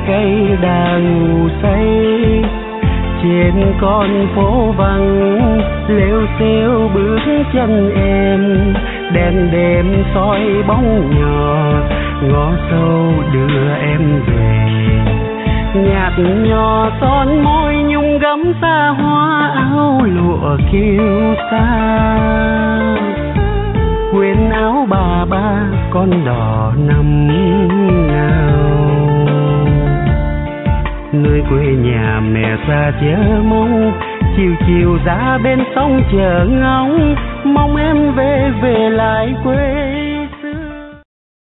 cây đang ngủ say. Trên con phố vắng lêu xêu bước chân em, đèn đêm soi bóng nhỏ ngõ sâu đưa em về. Nhạt nhòa son môi nhung gấm xa hoa, áo lụa kiêu sa. Quên áo bà ba con đỏ năm nào. Nơi quê nhà mẹ xa chờ mong, chiều chiều ra bên sông chờ ngóng, mong em về về lại quê